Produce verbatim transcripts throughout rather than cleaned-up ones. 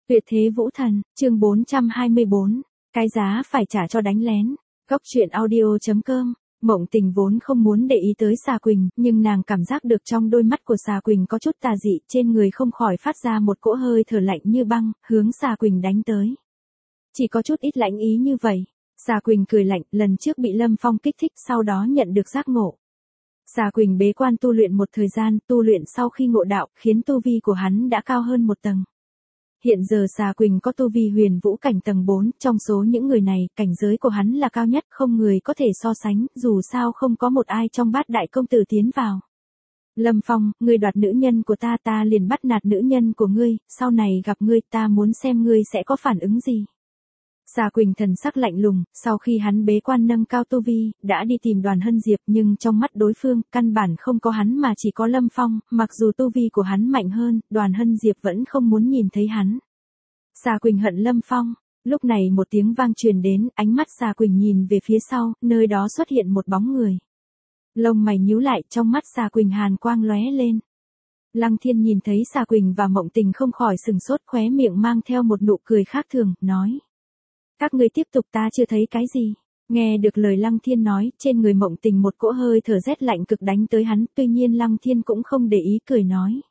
Tuyệt thế vũ thần, chương bốn trăm hai mươi bốn, cái giá phải trả cho đánh lén. Góc truyện audio.com. Mộng Tình vốn không muốn để ý tới Xà Quỳnh, nhưng nàng cảm giác được trong đôi mắt của Xà Quỳnh có chút tà dị, trên người không khỏi phát ra một cỗ hơi thở lạnh như băng, hướng Xà Quỳnh đánh tới. Chỉ có chút ít lãnh ý như vậy. Xà Quỳnh cười lạnh, lần trước bị Lâm Phong kích thích, sau đó nhận được giác ngộ. Xà Quỳnh bế quan tu luyện một thời gian, tu luyện sau khi ngộ đạo, khiến tu vi của hắn đã cao hơn một tầng. Hiện giờ Xà Quỳnh có tu vi huyền vũ cảnh tầng bốn, trong số những người này, cảnh giới của hắn là cao nhất, không người có thể so sánh, dù sao không có một ai trong bát đại công tử tiến vào. Lâm Phong, ngươi đoạt nữ nhân của ta, ta liền bắt nạt nữ nhân của ngươi, sau này gặp ngươi ta muốn xem ngươi sẽ có phản ứng gì. Xà Quỳnh thần sắc lạnh lùng, sau khi hắn bế quan nâng cao tu vi, đã đi tìm Đoàn Hân Diệp, nhưng trong mắt đối phương, căn bản không có hắn mà chỉ có Lâm Phong, mặc dù tu vi của hắn mạnh hơn, Đoàn Hân Diệp vẫn không muốn nhìn thấy hắn. Xà Quỳnh hận Lâm Phong, lúc này một tiếng vang truyền đến, ánh mắt Xà Quỳnh nhìn về phía sau, nơi đó xuất hiện một bóng người. Lông mày nhíu lại, trong mắt Xà Quỳnh hàn quang lóe lên. Lăng Thiên nhìn thấy Xà Quỳnh và Mộng Tình không khỏi sừng sốt, khóe miệng mang theo một nụ cười khác thường, nói. Các ngươi tiếp tục, ta chưa thấy cái gì. Nghe được lời Lăng Thiên nói, trên người Mộng Tình một cỗ hơi thở rét lạnh cực đánh tới hắn, tuy nhiên Lăng Thiên cũng không để ý, cười nói.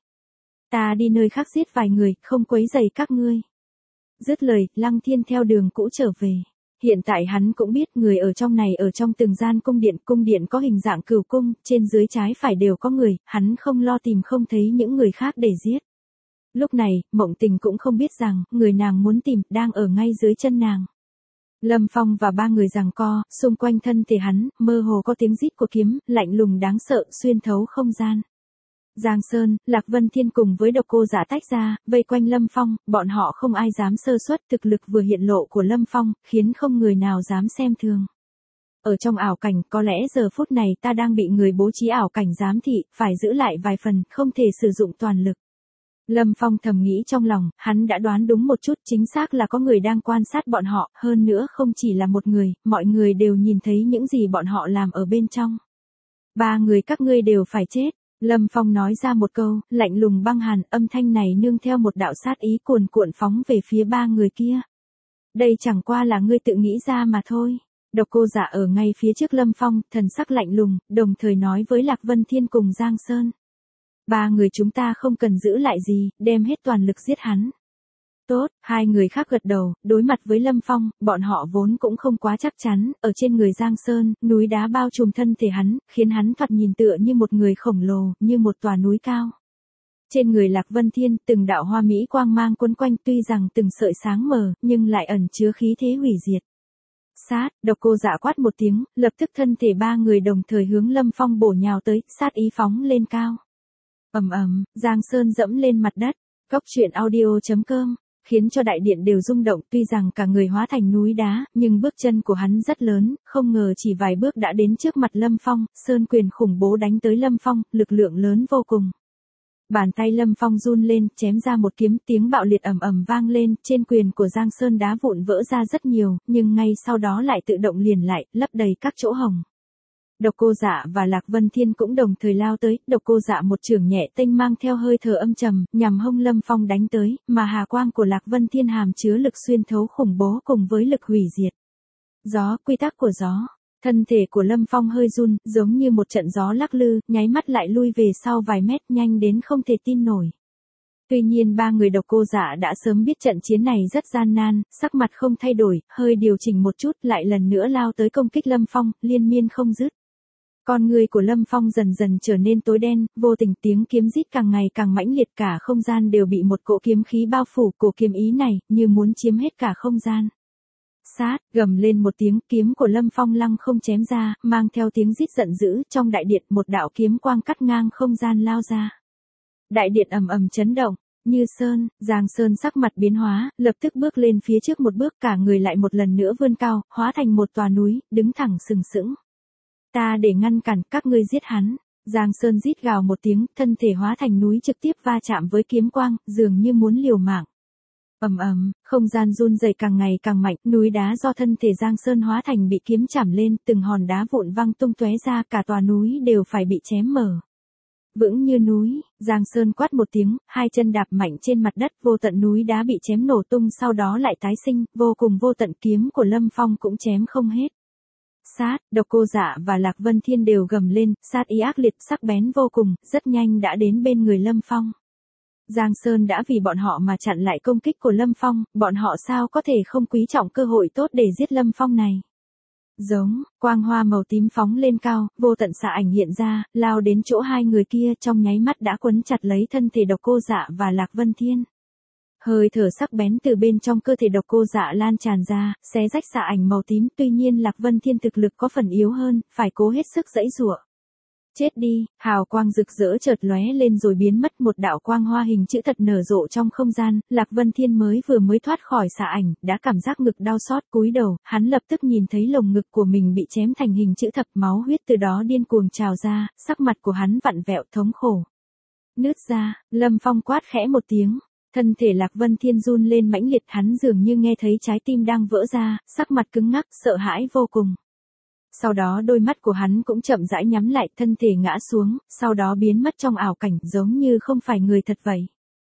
Ta đi nơi khác giết vài người, không quấy rầy các ngươi. Dứt lời, Lăng Thiên theo đường cũ trở về. Hiện tại hắn cũng biết người ở trong này ở trong từng gian cung điện, cung điện có hình dạng cửu cung, trên dưới trái phải đều có người, hắn không lo tìm không thấy những người khác để giết. Lúc này, Mộng Tình cũng không biết rằng, người nàng muốn tìm, đang ở ngay dưới chân nàng. Lâm Phong và ba người giằng co, xung quanh thân thể hắn, mơ hồ có tiếng rít của kiếm, lạnh lùng đáng sợ, xuyên thấu không gian. Giang Sơn, Lạc Vân Thiên cùng với Độc Cô Dạ tách ra, vây quanh Lâm Phong, bọn họ không ai dám sơ suất, thực lực vừa hiện lộ của Lâm Phong, khiến không người nào dám xem thường. Ở trong ảo cảnh, có lẽ giờ phút này ta đang bị người bố trí ảo cảnh giám thị, phải giữ lại vài phần, không thể sử dụng toàn lực. Lâm Phong thầm nghĩ trong lòng, hắn đã đoán đúng một chút, chính xác là có người đang quan sát bọn họ, hơn nữa không chỉ là một người, mọi người đều nhìn thấy những gì bọn họ làm ở bên trong. Ba người các ngươi đều phải chết. Lâm Phong nói ra một câu, lạnh lùng băng hàn, âm thanh này nương theo một đạo sát ý cuồn cuộn phóng về phía ba người kia. Đây chẳng qua là ngươi tự nghĩ ra mà thôi. Độc Cô Dạ ở ngay phía trước Lâm Phong, thần sắc lạnh lùng, đồng thời nói với Lạc Vân Thiên cùng Giang Sơn. Ba người chúng ta không cần giữ lại gì, đem hết toàn lực giết hắn. Tốt, hai người khác gật đầu, đối mặt với Lâm Phong, bọn họ vốn cũng không quá chắc chắn, ở trên người Giang Sơn, núi đá bao trùm thân thể hắn, khiến hắn thoạt nhìn tựa như một người khổng lồ, như một tòa núi cao. Trên người Lạc Vân Thiên, từng đạo hoa mỹ quang mang quấn quanh, tuy rằng từng sợi sáng mờ, nhưng lại ẩn chứa khí thế hủy diệt. Sát, Độc Cô Dạ quát một tiếng, lập tức thân thể ba người đồng thời hướng Lâm Phong bổ nhào tới, sát ý phóng lên cao. Ầm ầm, Giang Sơn dẫm lên mặt đất. Góc truyện audio.com, khiến cho đại điện đều rung động, tuy rằng cả người hóa thành núi đá, nhưng bước chân của hắn rất lớn, không ngờ chỉ vài bước đã đến trước mặt Lâm Phong, sơn quyền khủng bố đánh tới Lâm Phong, lực lượng lớn vô cùng. Bàn tay Lâm Phong run lên, chém ra một kiếm, tiếng bạo liệt ầm ầm vang lên, trên quyền của Giang Sơn đá vụn vỡ ra rất nhiều, nhưng ngay sau đó lại tự động liền lại, lấp đầy các chỗ hồng. Độc Cô Dạ và Lạc Vân Thiên cũng đồng thời lao tới, Độc Cô Dạ một chưởng nhẹ tênh mang theo hơi thở âm trầm, nhằm hông Lâm Phong đánh tới, mà hà quang của Lạc Vân Thiên hàm chứa lực xuyên thấu khủng bố cùng với lực hủy diệt. Gió, quy tắc của gió. Thân thể của Lâm Phong hơi run, giống như một trận gió lắc lư, nháy mắt lại lui về sau vài mét, nhanh đến không thể tin nổi. Tuy nhiên ba người Độc Cô Dạ đã sớm biết trận chiến này rất gian nan, sắc mặt không thay đổi, hơi điều chỉnh một chút, lại lần nữa lao tới công kích Lâm Phong, liên miên không dứt. Con người của Lâm Phong dần dần trở nên tối đen, vô tình tiếng kiếm rít càng ngày càng mãnh liệt, cả không gian đều bị một cỗ kiếm khí bao phủ, cổ kiếm ý này, như muốn chiếm hết cả không gian. Sát, gầm lên một tiếng, kiếm của Lâm Phong lăng không chém ra, mang theo tiếng rít giận dữ, trong đại điện một đạo kiếm quang cắt ngang không gian lao ra. Đại điện ầm ầm chấn động, Như Sơn, Giang Sơn sắc mặt biến hóa, lập tức bước lên phía trước một bước, cả người lại một lần nữa vươn cao, hóa thành một tòa núi, đứng thẳng sừng sững. Ta để ngăn cản, các ngươi giết hắn. Giang Sơn rít gào một tiếng, thân thể hóa thành núi trực tiếp va chạm với kiếm quang, dường như muốn liều mạng. Ầm ầm, không gian run rẩy càng ngày càng mạnh, núi đá do thân thể Giang Sơn hóa thành bị kiếm chảm lên, từng hòn đá vụn văng tung tóe ra, cả tòa núi đều phải bị chém mở. Vững như núi, Giang Sơn quát một tiếng, hai chân đạp mạnh trên mặt đất, vô tận núi đá bị chém nổ tung sau đó lại tái sinh, vô cùng vô tận kiếm của Lâm Phong cũng chém không hết. Sát, Độc Cô Dạ và Lạc Vân Thiên đều gầm lên, sát ý ác liệt sắc bén vô cùng, rất nhanh đã đến bên người Lâm Phong. Giang Sơn đã vì bọn họ mà chặn lại công kích của Lâm Phong, bọn họ sao có thể không quý trọng cơ hội tốt để giết Lâm Phong này. Giống, quang hoa màu tím phóng lên cao, vô tận xạ ảnh hiện ra, lao đến chỗ hai người kia trong nháy mắt đã quấn chặt lấy thân thể Độc Cô Dạ và Lạc Vân Thiên. Hơi thở sắc bén từ bên trong cơ thể Độc Cô Dạ lan tràn ra, xé rách xạ ảnh màu tím, tuy nhiên Lạc Vân Thiên thực lực có phần yếu hơn, phải cố hết sức giãy giụa. Chết đi, hào quang rực rỡ chợt lóe lên rồi biến mất, một đạo quang hoa hình chữ thật nở rộ trong không gian, Lạc Vân Thiên mới vừa mới thoát khỏi xạ ảnh, đã cảm giác ngực đau xót, cúi đầu, hắn lập tức nhìn thấy lồng ngực của mình bị chém thành hình chữ thập, máu huyết từ đó điên cuồng trào ra, sắc mặt của hắn vặn vẹo thống khổ. Nứt ra, Lâm Phong quát khẽ một tiếng, thân thể Lạc Vân Thiên run lên mãnh liệt, hắn dường như nghe thấy trái tim đang vỡ ra, sắc mặt cứng ngắc, sợ hãi vô cùng. Sau đó đôi mắt của hắn cũng chậm rãi nhắm lại, thân thể ngã xuống, sau đó biến mất trong ảo cảnh, giống như không phải người thật vậy.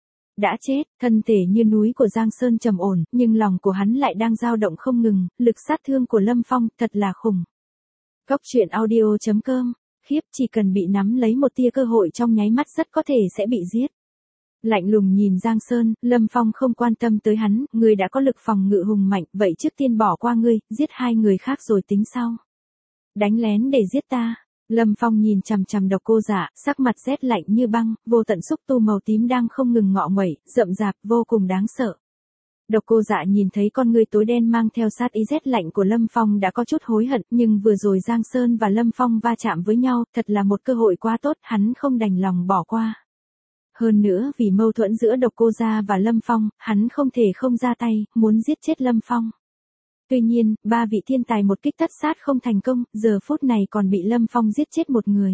Đã chết, thân thể như núi của Giang Sơn trầm ổn, nhưng lòng của hắn lại đang dao động không ngừng, lực sát thương của Lâm Phong thật là khủng. Cốc truyện audio chấm com, khiếp, chỉ cần bị nắm lấy một tia cơ hội trong nháy mắt rất có thể sẽ bị giết. Lạnh lùng nhìn Giang Sơn, Lâm Phong không quan tâm tới hắn, người đã có lực phòng ngự hùng mạnh, vậy trước tiên bỏ qua ngươi, giết hai người khác rồi tính sau. Đánh lén để giết ta. Lâm Phong nhìn chằm chằm Độc Cô Dạ, sắc mặt rét lạnh như băng, vô tận xúc tu màu tím đang không ngừng ngọ nguậy, rậm rạp, vô cùng đáng sợ. Độc Cô Dạ nhìn thấy con ngươi tối đen mang theo sát ý rét lạnh của Lâm Phong đã có chút hối hận, nhưng vừa rồi Giang Sơn và Lâm Phong va chạm với nhau, thật là một cơ hội quá tốt, hắn không đành lòng bỏ qua. Hơn nữa vì mâu thuẫn giữa Độc Cô Dạ và Lâm Phong, hắn không thể không ra tay, muốn giết chết Lâm Phong. Tuy nhiên, ba vị thiên tài một kích tất sát không thành công, giờ phút này còn bị Lâm Phong giết chết một người.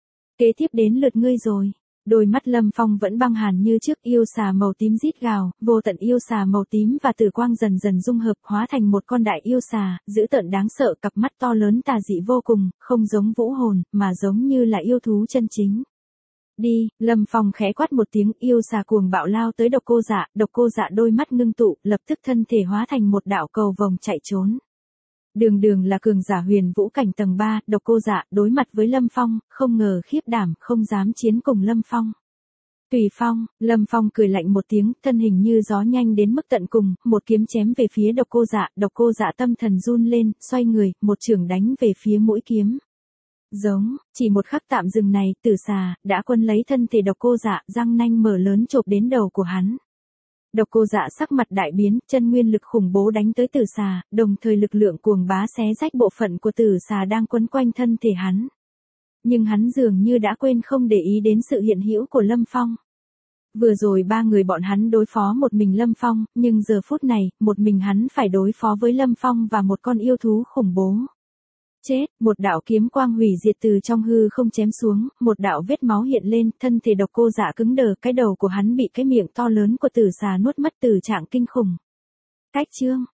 Kế tiếp đến lượt ngươi rồi. Đôi mắt Lâm Phong vẫn băng hàn như trước, yêu xà màu tím rít gào, vô tận yêu xà màu tím và tử quang dần dần dung hợp hóa thành một con đại yêu xà, dữ tợn đáng sợ, cặp mắt to lớn tà dị vô cùng, không giống vũ hồn, mà giống như là yêu thú chân chính. Đi, Lâm Phong khẽ quát một tiếng, yêu xà cuồng bạo lao tới Độc Cô Dạ, Độc Cô Dạ đôi mắt ngưng tụ, lập tức thân thể hóa thành một đạo cầu vồng chạy trốn. Đường Đường là cường giả huyền vũ cảnh tầng ba, Độc Cô Dạ đối mặt với Lâm Phong, không ngờ khiếp đảm, không dám chiến cùng Lâm Phong. Tùy Phong, Lâm Phong cười lạnh một tiếng, thân hình như gió nhanh đến mức tận cùng, một kiếm chém về phía Độc Cô Dạ, Độc Cô Dạ tâm thần run lên, xoay người, một chưởng đánh về phía mũi kiếm. Giống, chỉ một khắc tạm dừng này, tử xà, đã quân lấy thân thể Độc Cô Dạ, răng nanh mở lớn chộp đến đầu của hắn. Độc Cô Dạ sắc mặt đại biến, chân nguyên lực khủng bố đánh tới tử xà, đồng thời lực lượng cuồng bá xé rách bộ phận của tử xà đang quấn quanh thân thể hắn. Nhưng hắn dường như đã quên không để ý đến sự hiện hữu của Lâm Phong. Vừa rồi ba người bọn hắn đối phó một mình Lâm Phong, nhưng giờ phút này, một mình hắn phải đối phó với Lâm Phong và một con yêu thú khủng bố. Chết, một đạo kiếm quang hủy diệt từ trong hư không chém xuống, một đạo vết máu hiện lên, thân thể Độc Cô Dạ cứng đờ, cái đầu của hắn bị cái miệng to lớn của tử xà nuốt mất, tử trạng kinh khủng. Cách chương,